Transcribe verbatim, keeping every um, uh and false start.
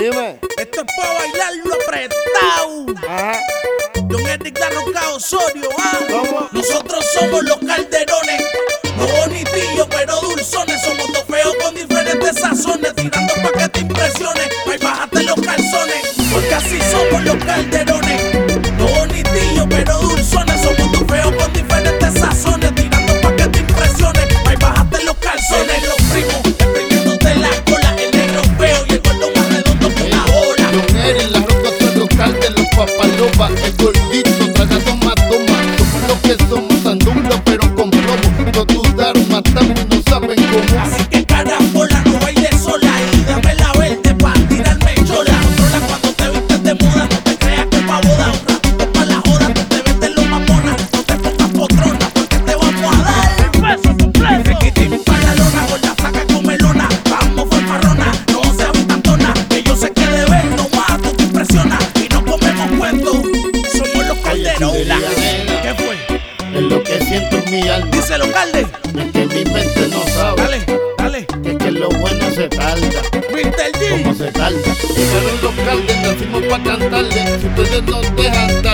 Dime. Esto es para bailarlo apretado. Ajá. Don Eric La Roca Osorio, ¿ah? ¿Cómo? Nosotros somos los calderones. No bonitillos, pero dulzones. Somos dos feos con diferentes sazones. Tirando pa' que te impresiones. Ay, bájate los calzones. Porque así somos los calderones. No bonitillos, pero dulzones. Somos dos feos con diferentes sazones. Tirando pa' que te impresiones. Ay, bájate los calzones. Los primos, exprimiéndote la cola. El negro feo y el gordo más redondo que una ola. Don Eric La Roca soy local de los papalopas. El gordito traga toma, toma. Somos los que somos sandunga, pero con plomo. No dudaron, matamos y no saben cómo. Así que caracola, no bailes sola y dame la verde pa' tirarme chola. Controla cuando te vistes de moda, no te creas que pa' boda. Un ratito pa' la joda, tú te ves de lo mamona. No te pongas potrona porque te vamos a dar el beso completo. Requitín pa' la lona, gorda saca comelona. Vamos fanfarrona, no seas tantona. Que yo sé que de ver nomás tú te impresionas y no comemos cuentos. Somos los calderones. ¿Qué fue? Es lo que siento en mi alma. Díselo, calde. Es que mi mente no sabe. Dale, dale. Que es que lo bueno se tarda. mister G. Como se tarda. Llegaron los caldes, nacimos pa' cantarle. Si ustedes nos dejan